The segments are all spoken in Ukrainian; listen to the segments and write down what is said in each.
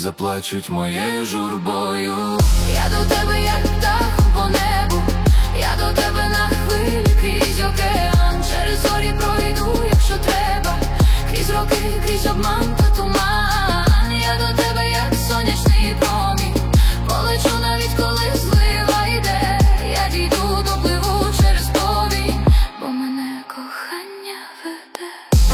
заплачуть моєю журбою. Я до тебе, як птах по небу, я до тебе на хвилі крізь океан. Через зорі пройду, якщо треба, крізь роки, крізь обман та туман. Я до тебе, як сонячний промінь, полечу навіть коли злива йде. Я дійду, допливу через повінь, бо мене кохання веде.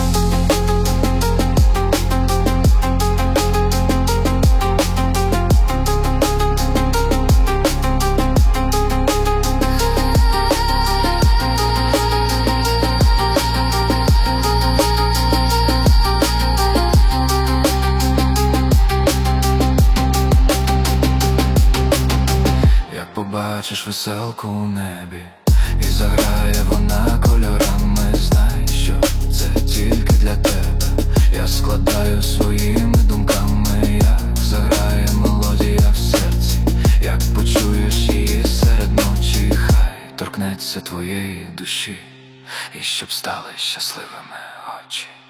Побачиш веселку у небі, і заграє вона кольорами. Знай, що це тільки для тебе. Я складаю своїми думками, як заграє мелодія в серці, як почуєш її серед ночі. Хай торкнеться твоєї душі, і щоб стали щасливими очі.